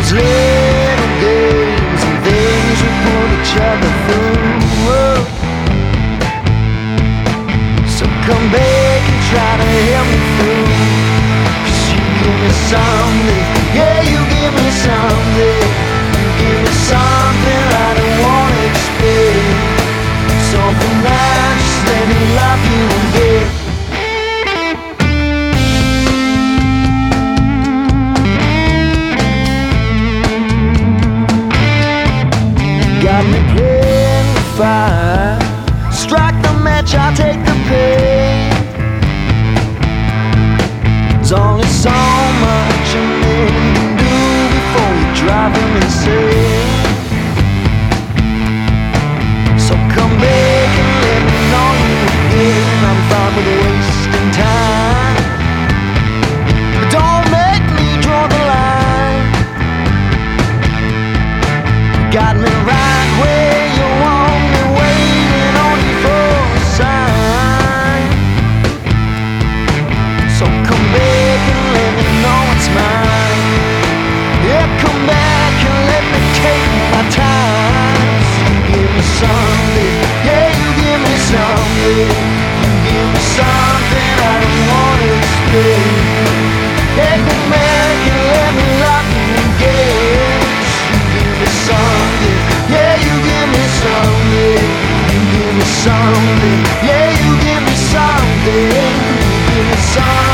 those little games and things we put each other through. So come back and try to help me through. 'Cause you give me something, yeah, you give me something. You give me something I don't wanna explain. So for now, just let me love you again. Got me playing with fire. Strike the match, I'll take the pain. There's only so much a man can do before you drive him insane. So come back and let me know you again. I'm fine with wasting time, but don't make me draw the line. Got me right where you want me, waiting on you for a sign. So come back and let me know it's mine. Yeah, come back and let me take my time. So you give me something, yeah, you give me something. You give me something I don't wanna explain. Yeah, come back and let me love you again. You give me something, yeah, you give me something. You give me something, yeah, you give me something. You give me something.